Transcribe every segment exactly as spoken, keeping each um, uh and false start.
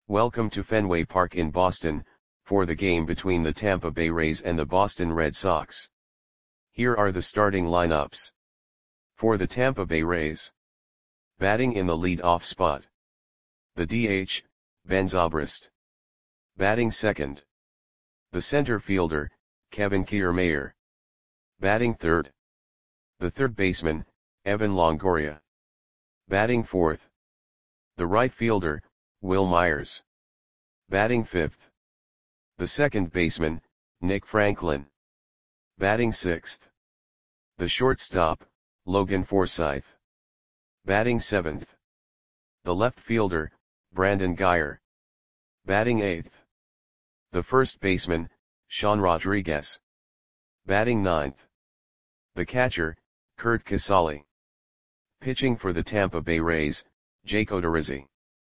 Welcome to Fenway Park in Boston, for the game between the Tampa Bay Rays and the Boston Red Sox. Here are the starting lineups. For the Tampa Bay Rays. Batting in the lead-off spot. The D H, Ben Zobrist. Batting second. The center fielder, Kevin Kiermaier. Batting third. The third baseman, Evan Longoria. Batting fourth. The right fielder, Wil Myers. Batting fifth. The second baseman, Nick Franklin. Batting sixth. The shortstop, Logan Forsythe. Batting seventh. The left fielder, Brandon Guyer. Batting eighth. The first baseman, Sean Rodriguez. Batting ninth. The catcher, Curt Casali. Pitching for the Tampa Bay Rays, Jake Odorizzi.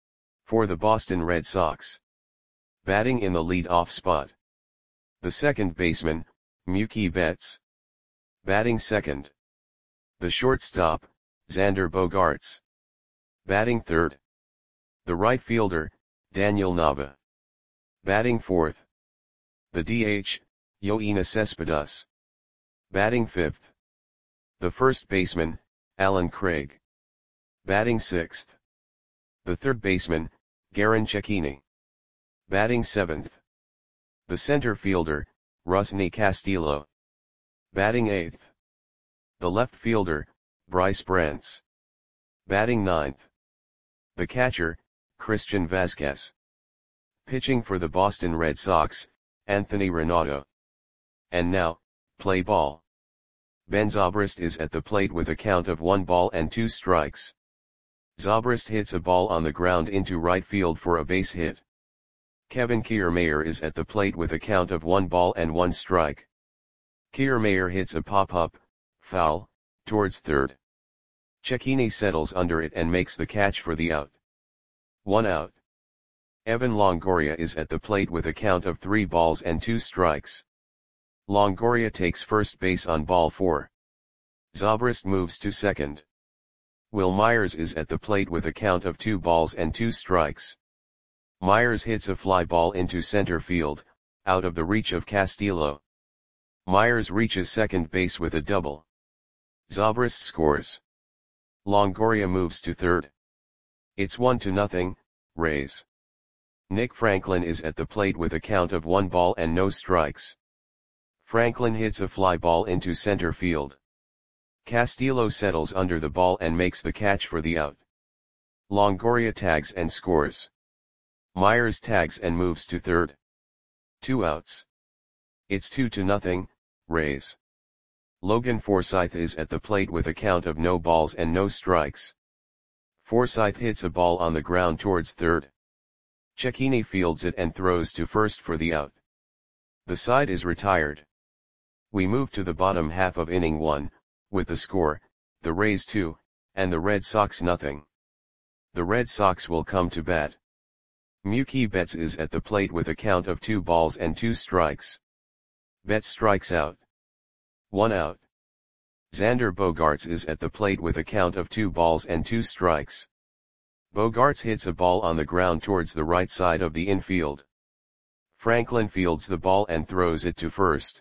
For the Boston Red Sox. Batting in the lead-off spot. The second baseman, Mookie Betts. Batting second. The shortstop, Xander Bogaerts. Batting third. The right fielder, Daniel Nava. Batting fourth. The D H, Yoenis Cespedes. Batting fifth. The first baseman, Allen Craig. Batting sixth. The third baseman, Garin Cecchini. Batting seventh. The center fielder, Rusney Castillo. Batting eighth. The left fielder, Bryce Brantz. Batting ninth. The catcher, Christian Vazquez. Pitching for the Boston Red Sox, Anthony Renato. And now, play ball. Ben Zobrist is at the plate with a count of one ball and two strikes. Zobrist hits a ball on the ground into right field for a base hit. Kevin Kiermaier is at the plate with a count of one ball and one strike. Kiermaier hits a pop-up, foul, towards third. Cecchini settles under it and makes the catch for the out. One out. Evan Longoria is at the plate with a count of three balls and two strikes. Longoria takes first base on ball four. Zobrist moves to second. Wil Myers is at the plate with a count of two balls and two strikes. Myers hits a fly ball into center field, out of the reach of Castillo. Myers reaches second base with a double. Zobrist scores. Longoria moves to third. It's one to nothing, Rays. Nick Franklin is at the plate with a count of one ball and no strikes. Franklin hits a fly ball into center field. Castillo settles under the ball and makes the catch for the out. Longoria tags and scores. Myers tags and moves to third. Two outs. It's two to nothing, Rays. Logan Forsythe is at the plate with a count of no balls and no strikes. Forsythe hits a ball on the ground towards third. Cecchini fields it and throws to first for the out. The side is retired. We move to the bottom half of inning one, with the score, the Rays two, and the Red Sox nothing. The Red Sox will come to bat. Mookie Betts is at the plate with a count of two balls and two strikes. Betts strikes out. One out. Xander Bogaerts is at the plate with a count of two balls and two strikes. Bogaerts hits a ball on the ground towards the right side of the infield. Franklin fields the ball and throws it to first.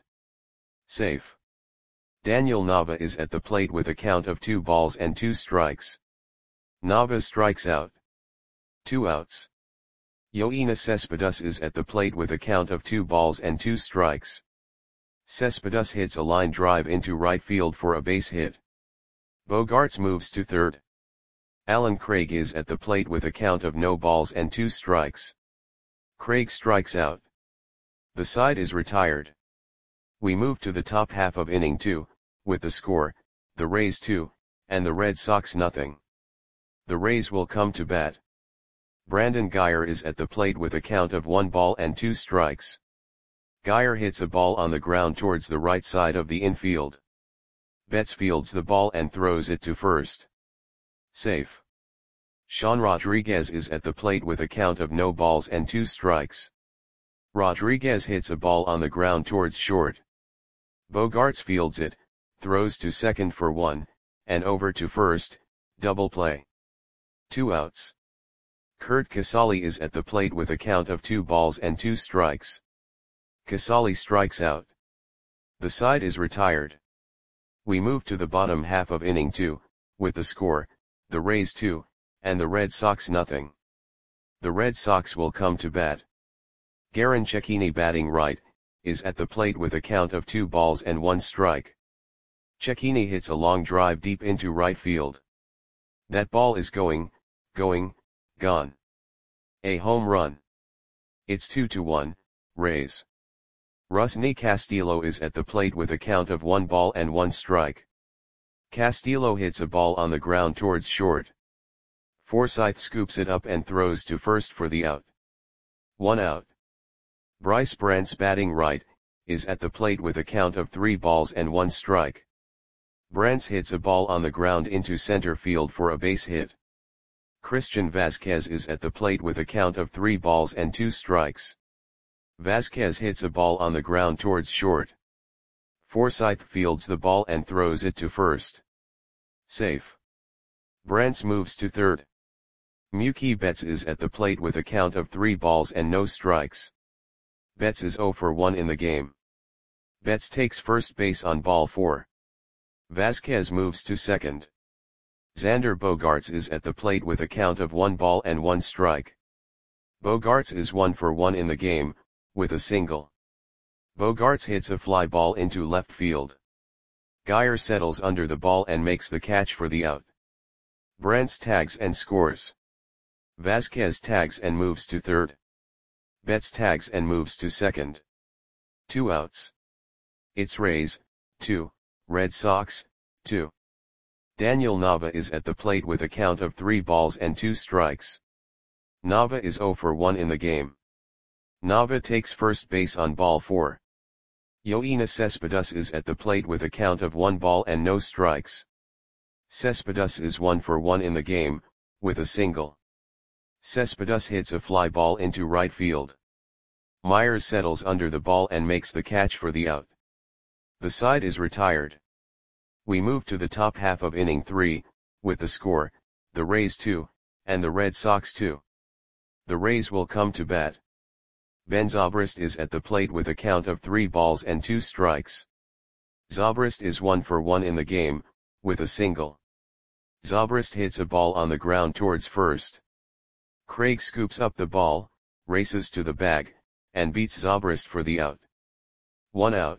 Safe. Daniel Nava is at the plate with a count of two balls and two strikes. Nava strikes out. Two outs. Yoenis Cespedes is at the plate with a count of two balls and two strikes. Cespedes hits a line drive into right field for a base hit. Bogaerts moves to third. Allen Craig is at the plate with a count of no balls and two strikes. Craig strikes out. The side is retired. We move to the top half of inning two, with the score, the Rays two, and the Red Sox nothing. The Rays will come to bat. Brandon Guyer is at the plate with a count of one ball and two strikes. Guyer hits a ball on the ground towards the right side of the infield. Betts fields the ball and throws it to first. Safe. Sean Rodriguez is at the plate with a count of no balls and two strikes. Rodriguez hits a ball on the ground towards short. Bogaerts fields it, throws to second for one, and over to first, double play. Two outs. Kurt Casale is at the plate with a count of two balls and two strikes. Casale strikes out. The side is retired. We move to the bottom half of inning two, with the score, the Rays two, and the Red Sox nothing. The Red Sox will come to bat. Garin Cecchini, batting right, is at the plate with a count of two balls and one strike. Cecchini hits a long drive deep into right field. That ball is going, going, gone. A home run. It's two to one, Rays. Rusney Castillo is at the plate with a count of one ball and one strike. Castillo hits a ball on the ground towards short. Forsythe scoops it up and throws to first for the out. One out. Bryce Brantz, batting right, is at the plate with a count of three balls and one strike. Brantz hits a ball on the ground into center field for a base hit. Christian Vazquez is at the plate with a count of three balls and two strikes. Vazquez hits a ball on the ground towards short. Forsythe fields the ball and throws it to first. Safe. Brantz moves to third. Mookie Betts is at the plate with a count of three balls and no strikes. Betts is oh for one in the game. Betts takes first base on ball four. Vazquez moves to second. Xander Bogaerts is at the plate with a count of one ball and one strike. Bogaerts is one for one in the game, with a single. Bogaerts hits a fly ball into left field. Geyer settles under the ball and makes the catch for the out. Brantz tags and scores. Vazquez tags and moves to third. Betts tags and moves to second. Two outs. It's Rays, two, Red Sox, two. Daniel Nava is at the plate with a count of three balls and two strikes. Nava is oh for one in the game. Nava takes first base on ball four. Yoenis Cespedes is at the plate with a count of one ball and no strikes. Cespedes is one for one in the game, with a single. Cespedes hits a fly ball into right field. Myers settles under the ball and makes the catch for the out. The side is retired. We move to the top half of inning three, with the score, the Rays two, and the Red Sox two. The Rays will come to bat. Ben Zobrist is at the plate with a count of three balls and two strikes. Zobrist is one for one in the game, with a single. Zobrist hits a ball on the ground towards first. Craig scoops up the ball, races to the bag, and beats Zobrist for the out. One out.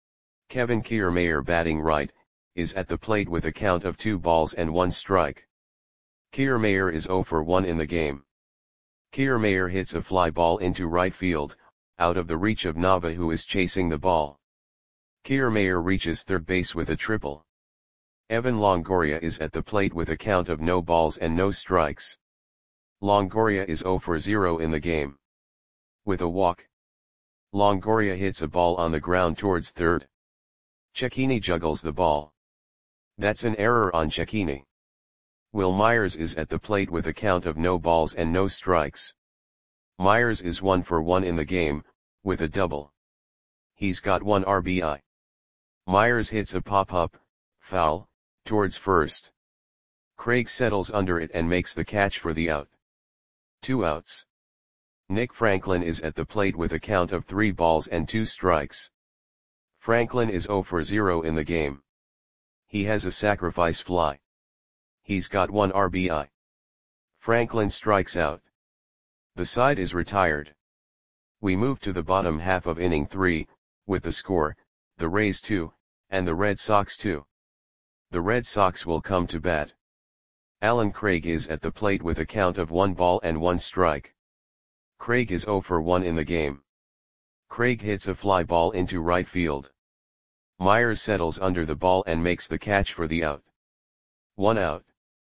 Kevin Kiermaier, batting right, is at the plate with a count of two balls and one strike. Kiermaier is oh for one in the game. Kiermaier hits a fly ball into right field, out of the reach of Nava, who is chasing the ball. Kiermaier reaches third base with a triple. Evan Longoria is at the plate with a count of no balls and no strikes. Longoria is oh for zero in the game. With a walk. Longoria hits a ball on the ground towards third. Cecchini juggles the ball. That's an error on Cecchini. Will Myers is at the plate with a count of no balls and no strikes. Myers is one for one in the game, with a double. He's got one R B I. Myers hits a pop-up, foul, towards first. Craig settles under it and makes the catch for the out. Two outs. Nick Franklin is at the plate with a count of three balls and two strikes. Franklin is oh for zero in the game. He has a sacrifice fly. He's got one R B I. Franklin strikes out. The side is retired. We move to the bottom half of inning three, with the score, the Rays two, and the Red Sox two. The Red Sox will come to bat. Alan Craig is at the plate with a count of one ball and one strike. Craig is oh for one in the game. Craig hits a fly ball into right field. Myers settles under the ball and makes the catch for the out. One out.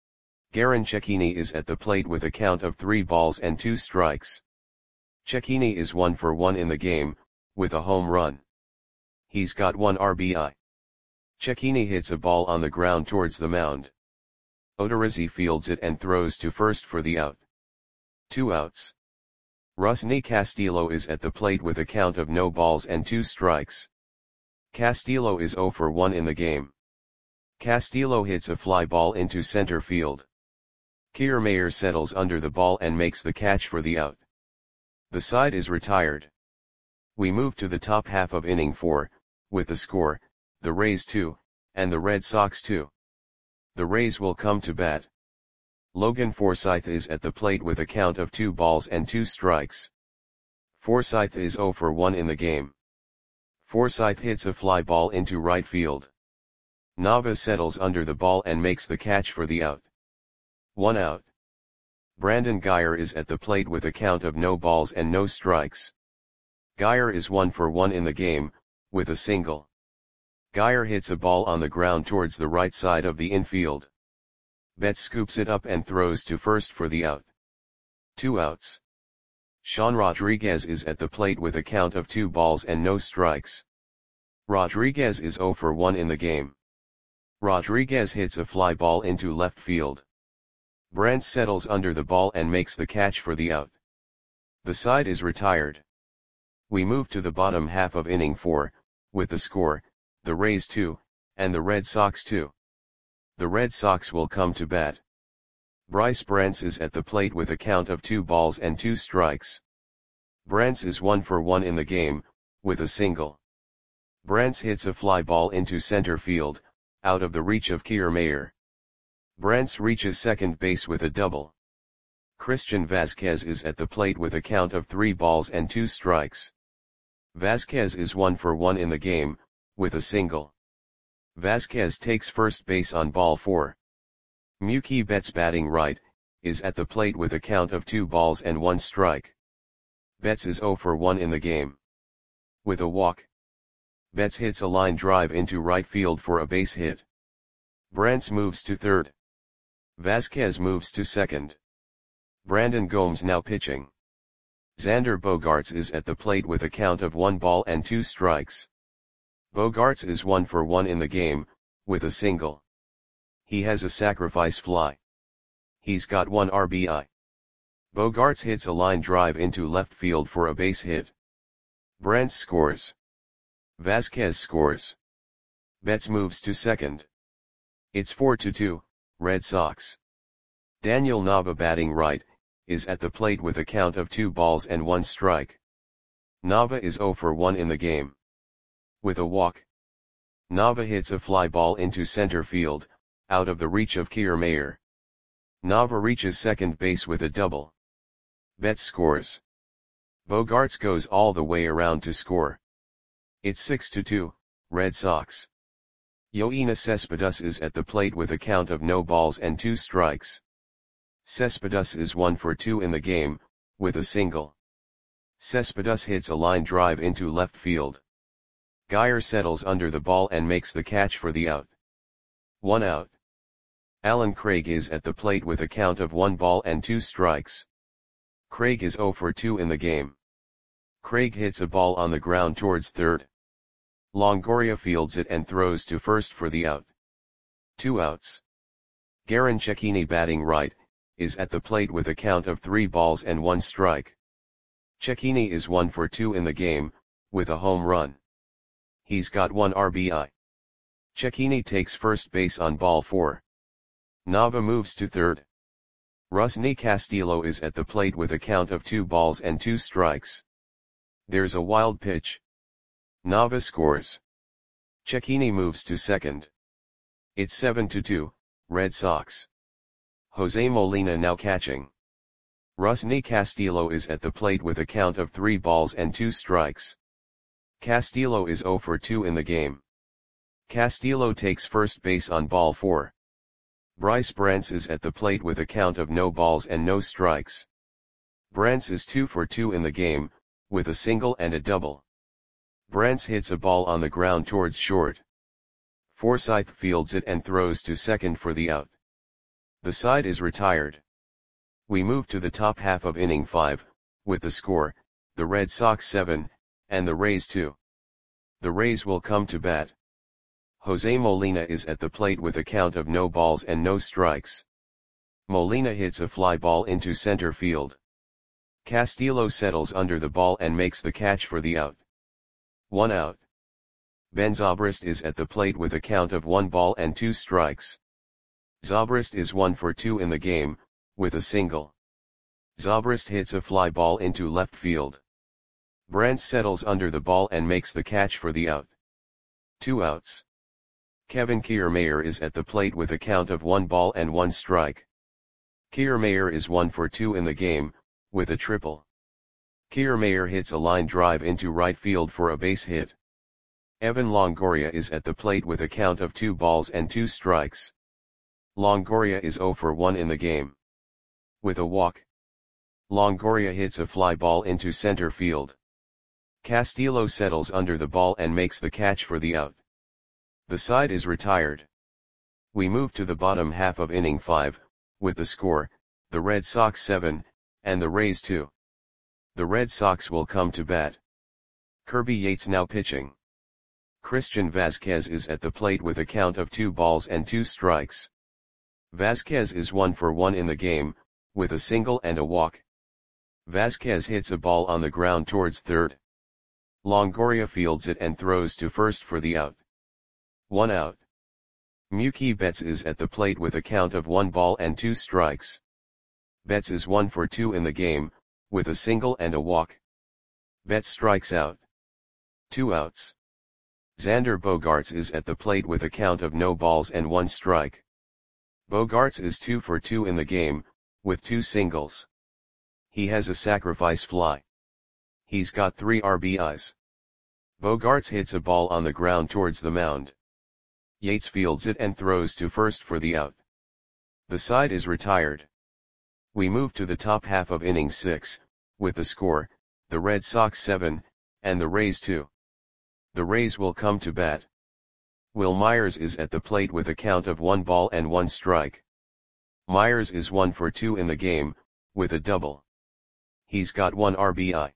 Garin Cecchini is at the plate with a count of three balls and two strikes. Cecchini is one for one in the game, with a home run. He's got one R B I. Cecchini hits a ball on the ground towards the mound. Odorizzi fields it and throws to first for the out. Two outs. Rusney Castillo is at the plate with a count of no balls and two strikes. Castillo is oh for one in the game. Castillo hits a fly ball into center field. Kiermaier settles under the ball and makes the catch for the out. The side is retired. We move to the top half of inning four, with the score, the Rays two, and the Red Sox two. The Rays will come to bat. Logan Forsythe is at the plate with a count of two balls and two strikes. Forsythe is zero for one in the game. Forsythe hits a fly ball into right field. Nava settles under the ball and makes the catch for the out. One out. Brandon Guyer is at the plate with a count of no balls and no strikes. Guyer is one for one in the game, with a single. Guyer hits a ball on the ground towards the right side of the infield. Betts scoops it up and throws to first for the out. Two outs. Sean Rodriguez is at the plate with a count of two balls and no strikes. Rodriguez is zero for one in the game. Rodriguez hits a fly ball into left field. Brant settles under the ball and makes the catch for the out. The side is retired. We move to the bottom half of inning four, with the score, the Rays two, and the Red Sox two. The Red Sox will come to bat. Bryce Brants is at the plate with a count of two balls and two strikes. Brants is one for one in the game, with a single. Brants hits a fly ball into center field, out of the reach of Kiermaier. Brants reaches second base with a double. Christian Vasquez is at the plate with a count of three balls and two strikes. Vasquez is one for one in the game, with a single. Vasquez takes first base on ball four. Mookie Betts, batting right, is at the plate with a count of two balls and one strike. Betts is zero for one in the game. With a walk. Betts hits a line drive into right field for a base hit. Brants moves to third. Vasquez moves to second. Brandon Gomes now pitching. Xander Bogaerts is at the plate with a count of one ball and two strikes. Bogaerts is one for one in the game, with a single. He has a sacrifice fly. He's got one R B I. Bogaerts hits a line drive into left field for a base hit. Brants scores. Vasquez scores. Betts moves to second. It's four to two, Red Sox. Daniel Nava, batting right, is at the plate with a count of two balls and one strike. Nava is zero for one in the game. With a walk. Nava hits a fly ball into center field, out of the reach of Kiermaier. Nava reaches second base with a double. Betts scores. Bogaerts goes all the way around to score. It's six to two, Red Sox. Yoenis Cespedes is at the plate with a count of no balls and two strikes. Cespedes is one for two in the game, with a single. Cespedes hits a line drive into left field. Guyer settles under the ball and makes the catch for the out. One out. Alan Craig is at the plate with a count of one ball and two strikes. Craig is zero for two in the game. Craig hits a ball on the ground towards third. Longoria fields it and throws to first for the out. Two outs. Garin Cecchini, batting right, is at the plate with a count of three balls and one strike. Cecchini is one for two in the game, with a home run. He's got one R B I. Cecchini takes first base on ball four. Nava moves to third. Rusney Castillo is at the plate with a count of two balls and two strikes. There's a wild pitch. Nava scores. Cecchini moves to second. It's seven to two, Red Sox. Jose Molina now catching. Rusney Castillo is at the plate with a count of three balls and two strikes. Castillo is zero for two in the game. Castillo takes first base on ball four. Bryce Brants is at the plate with a count of no balls and no strikes. Brants is two for two in the game, with a single and a double. Brants hits a ball on the ground towards short. Forsythe fields it and throws to second for the out. The side is retired. We move to the top half of inning five, with the score, the Red Sox seven, and the Rays two. The Rays will come to bat. Jose Molina is at the plate with a count of no balls and no strikes. Molina hits a fly ball into center field. Castillo settles under the ball and makes the catch for the out. One out. Ben Zobrist is at the plate with a count of one ball and two strikes. Zobrist is one for two in the game, with a single. Zobrist hits a fly ball into left field. Brandt settles under the ball and makes the catch for the out. Two outs. Kevin Kiermaier is at the plate with a count of one ball and one strike. Kiermaier is one for two in the game, with a triple. Kiermaier hits a line drive into right field for a base hit. Evan Longoria is at the plate with a count of two balls and two strikes. Longoria is zero for one in the game. With a walk. Longoria hits a fly ball into center field. Castillo settles under the ball and makes the catch for the out. The side is retired. We move to the bottom half of inning five, with the score, the Red Sox seven, and the Rays two. The Red Sox will come to bat. Kirby Yates now pitching. Christian Vazquez is at the plate with a count of two balls and two strikes. Vazquez is one for one in the game, with a single and a walk. Vazquez hits a ball on the ground towards third. Longoria fields it and throws to first for the out. One out. Mookie Betts is at the plate with a count of one ball and two strikes. Betts is one for two in the game, with a single and a walk. Betts strikes out. Two outs. Xander Bogaerts is at the plate with a count of no balls and one strike. Bogaerts is two for two in the game, with two singles. He has a sacrifice fly. He's got three R B Is. Bogaerts hits a ball on the ground towards the mound. Yates fields it and throws to first for the out. The side is retired. We move to the top half of inning six, with the score, the Red Sox seven, and the Rays two. The Rays will come to bat. Will Myers is at the plate with a count of one ball and one strike. Myers is one for two in the game, with a double. He's got one R B I.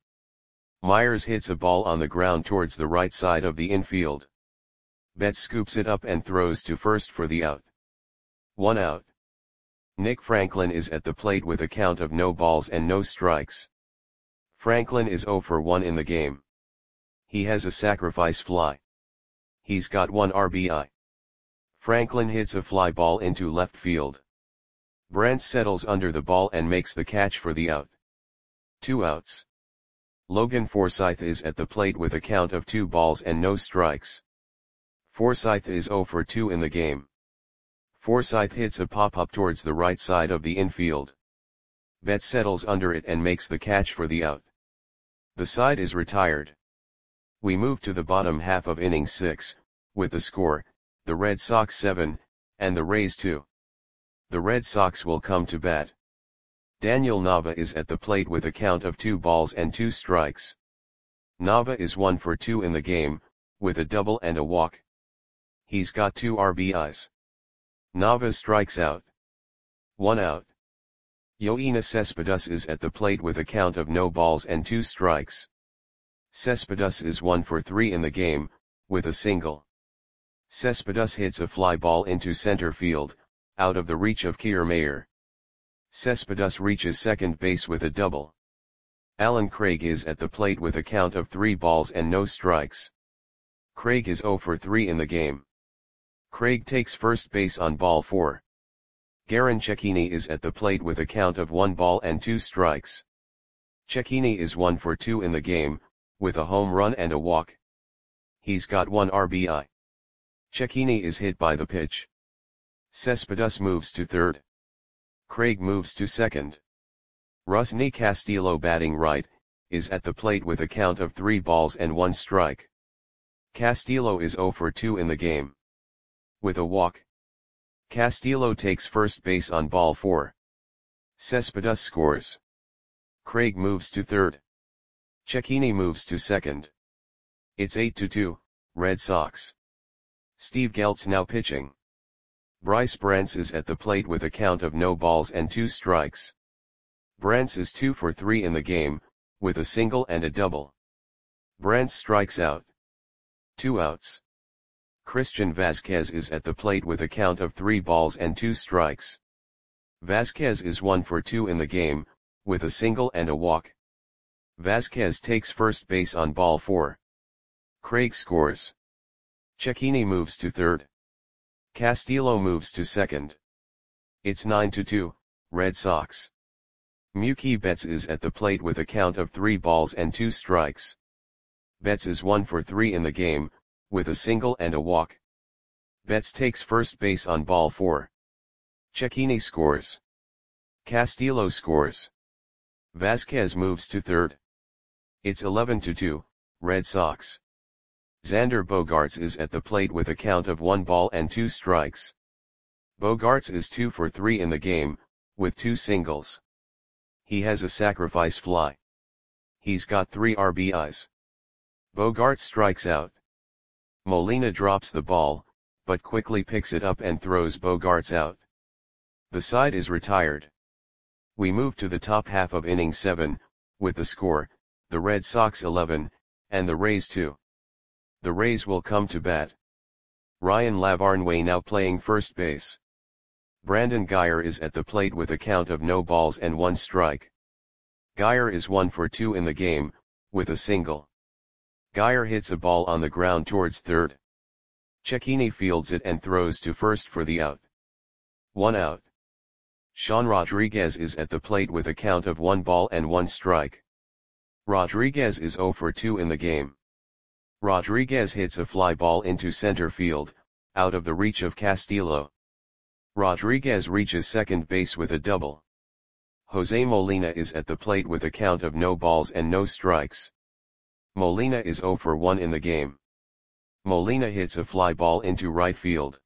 Myers hits a ball on the ground towards the right side of the infield. Betts scoops it up and throws to first for the out. One out. Nick Franklin is at the plate with a count of no balls and no strikes. Franklin is zero for one in the game. He has a sacrifice fly. He's got one R B I. Franklin hits a fly ball into left field. Brandt settles under the ball and makes the catch for the out. Two outs. Logan Forsythe is at the plate with a count of two balls and no strikes. Forsythe is zero for two in the game. Forsythe hits a pop-up towards the right side of the infield. Betts settles under it and makes the catch for the out. The side is retired. We move to the bottom half of inning six, with the score, the Red Sox seven, and the Rays two. The Red Sox will come to bat. Daniel Nava is at the plate with a count of two balls and two strikes. Nava is one for two in the game, with a double and a walk. He's got two R B Is. Nava strikes out. One out. Yoenis Cespedes is at the plate with a count of no balls and two strikes. Cespedes is one for three in the game, with a single. Cespedes hits a fly ball into center field, out of the reach of Kiermaier. Cespedes reaches second base with a double. Alan Craig is at the plate with a count of three balls and no strikes. Craig is zero for three in the game. Craig takes first base on ball four. Garin Cecchini is at the plate with a count of one ball and two strikes. Cecchini is one for two in the game, with a home run and a walk. He's got one R B I. Cecchini is hit by the pitch. Cespedes moves to third. Craig moves to second. Rusney Castillo, batting right, is at the plate with a count of three balls and one strike. Castillo is zero for two in the game. With a walk. Castillo takes first base on ball four. Cespedes scores. Craig moves to third. Cecchini moves to second. It's eight to two, Red Sox. Steve Geltz now pitching. Bryce Brantz is at the plate with a count of no balls and two strikes. Brantz is two for three in the game, with a single and a double. Brantz strikes out. Two outs. Christian Vazquez is at the plate with a count of three balls and two strikes. Vazquez is one for two in the game, with a single and a walk. Vazquez takes first base on ball four. Craig scores. Cecchini moves to third. Castillo moves to second. It's nine to two, Red Sox. Mookie Betts is at the plate with a count of three balls and two strikes. Betts is one for three in the game, with a single and a walk. Betts takes first base on ball four. Cecchini scores. Castillo scores. Vasquez moves to third. It's eleven to two, Red Sox. Xander Bogaerts is at the plate with a count of one ball and two strikes. Bogaerts is two for three in the game, with two singles. He has a sacrifice fly. He's got three R B Is. Bogaerts strikes out. Molina drops the ball, but quickly picks it up and throws Bogaerts out. The side is retired. We move to the top half of inning seven, with the score, the Red Sox eleven, and the Rays two. The Rays will come to bat. Ryan Lavarnway now playing first base. Brandon Guyer is at the plate with a count of no balls and one strike. Guyer is one for two in the game, with a single. Guyer hits a ball on the ground towards third. Cecchini fields it and throws to first for the out. One out. Sean Rodriguez is at the plate with a count of one ball and one strike. Rodriguez is zero for two in the game. Rodriguez hits a fly ball into center field, out of the reach of Castillo. Rodriguez reaches second base with a double. Jose Molina is at the plate with a count of no balls and no strikes. Molina is zero for one in the game. Molina hits a fly ball into right field.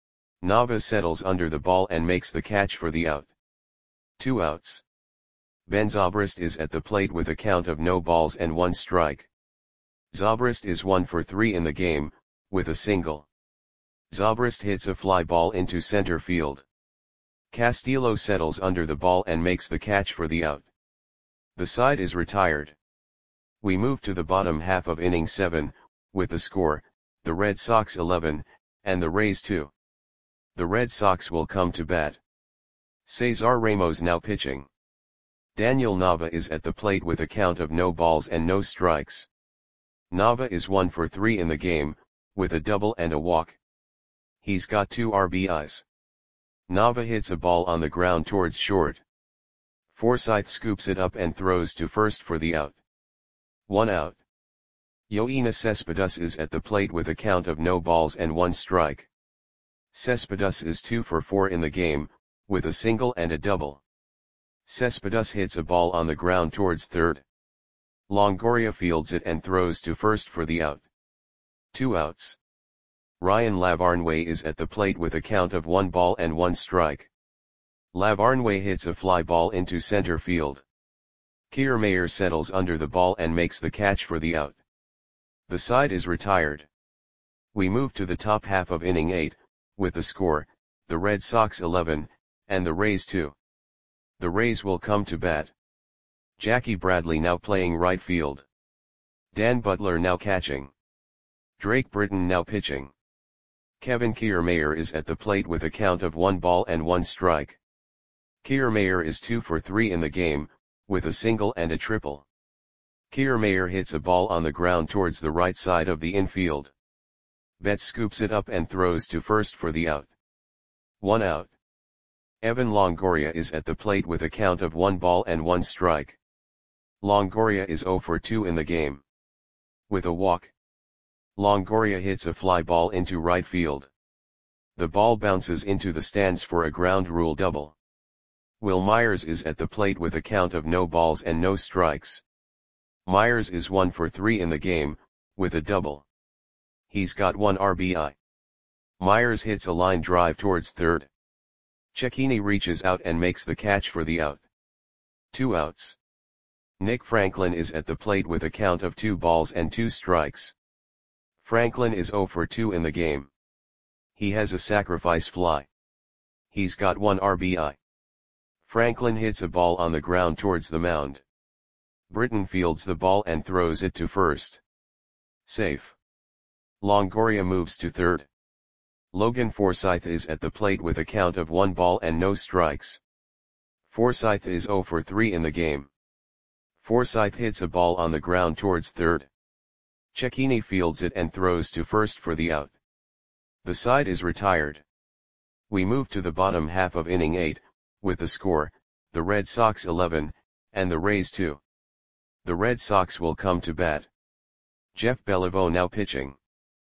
Nava settles under the ball and makes the catch for the out. Two outs. Ben Zobrist is at the plate with a count of no balls and one strike. Zobrist is one for three in the game, with a single. Zobrist hits a fly ball into center field. Castillo settles under the ball and makes the catch for the out. The side is retired. We move to the bottom half of inning seven, with the score, the Red Sox eleven, and the Rays two. The Red Sox will come to bat. Cesar Ramos now pitching. Daniel Nava is at the plate with a count of no balls and no strikes. Nava is one for three in the game, with a double and a walk. He's got two R B Is. Nava hits a ball on the ground towards short. Forsythe scoops it up and throws to first for the out. One out. Yoenis Cespedes is at the plate with a count of no balls and one strike. Cespedes is two for four in the game, with a single and a double. Cespedes hits a ball on the ground towards third. Longoria fields it and throws to first for the out. Two outs. Ryan Lavarnway is at the plate with a count of one ball and one strike. Lavarnway hits a fly ball into center field. Kiermaier settles under the ball and makes the catch for the out. The side is retired. We move to the top half of inning eight, with the score, the Red Sox eleven, and the Rays two. The Rays will come to bat. Jackie Bradley now playing right field. Dan Butler now catching. Drake Britton now pitching. Kevin Kiermaier is at the plate with a count of one ball and one strike. Kiermaier is two for three in the game, with a single and a triple. Kiermaier hits a ball on the ground towards the right side of the infield. Betts scoops it up and throws to first for the out. One out. Evan Longoria is at the plate with a count of one ball and one strike. Longoria is zero for two in the game. With a walk. Longoria hits a fly ball into right field. The ball bounces into the stands for a ground rule double. Will Myers is at the plate with a count of no balls and no strikes. Myers is one for three in the game, with a double. He's got one R B I. Myers hits a line drive towards third. Cecchini reaches out and makes the catch for the out. Two outs. Nick Franklin is at the plate with a count of two balls and two strikes. Franklin is zero for two in the game. He has a sacrifice fly. He's got one R B I. Franklin hits a ball on the ground towards the mound. Britton fields the ball and throws it to first. Safe. Longoria moves to third. Logan Forsythe is at the plate with a count of one ball and no strikes. Forsythe is zero for three in the game. Forsythe hits a ball on the ground towards third. Cecchini fields it and throws to first for the out. The side is retired. We move to the bottom half of inning eight, with the score, the Red Sox eleven, and the Rays two. The Red Sox will come to bat. Jeff Beliveau now pitching.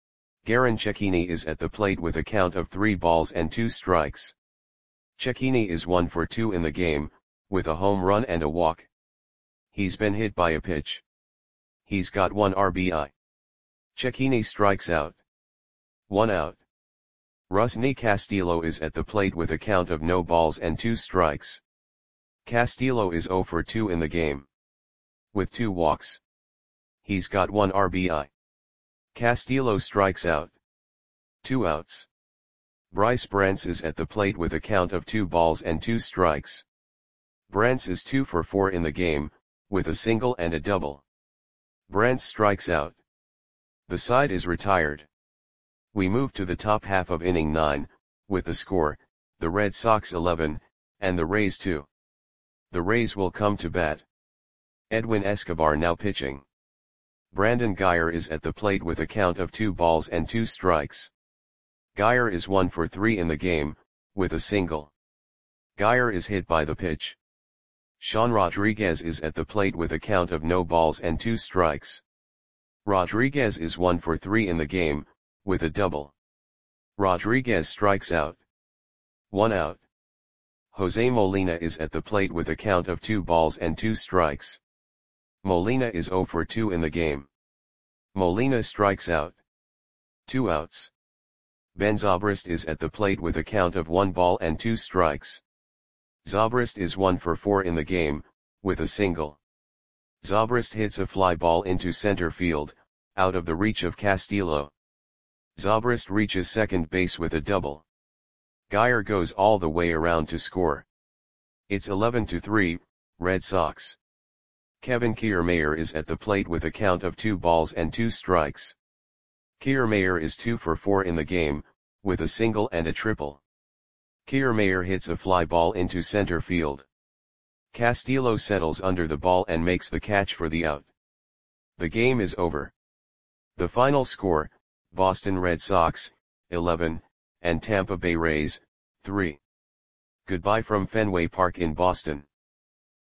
Garin Cecchini is at the plate with a count of three balls and two strikes. Cecchini is one for two in the game, with a home run and a walk. He's been hit by a pitch. He's got one R B I. Cecchini strikes out. One out. Rusney Castillo is at the plate with a count of no balls and two strikes. Castillo is zero for two in the game, with two walks. He's got one R B I. Castillo strikes out. Two outs. Bryce Brantz is at the plate with a count of two balls and two strikes. Brantz is two for four in the game, with a single and a double. Brantz strikes out. The side is retired. We move to the top half of inning nine, with the score, the Red Sox eleven, and the Rays two. The Rays will come to bat. Edwin Escobar now pitching. Brandon Guyer is at the plate with a count of two balls and two strikes. Guyer is one for three in the game, with a single. Guyer is hit by the pitch. Sean Rodriguez is at the plate with a count of no balls and two strikes. Rodriguez is one for three in the game, with a double. Rodriguez strikes out. One out. Jose Molina is at the plate with a count of two balls and two strikes. Molina is zero for two in the game. Molina strikes out. Two outs. Ben Zobrist is at the plate with a count of one ball and two strikes. Zobrist is one for four in the game, with a single. Zobrist hits a fly ball into center field, out of the reach of Castillo. Zobrist reaches second base with a double. Guyer goes all the way around to score. It's eleven to three, Red Sox. Kevin Kiermaier is at the plate with a count of two balls and two strikes. Kiermaier is two for four in the game, with a single and a triple. Kiermaier hits a fly ball into center field. Castillo settles under the ball and makes the catch for the out. The game is over. The final score, Boston Red Sox, eleven, and Tampa Bay Rays, three. Goodbye from Fenway Park in Boston.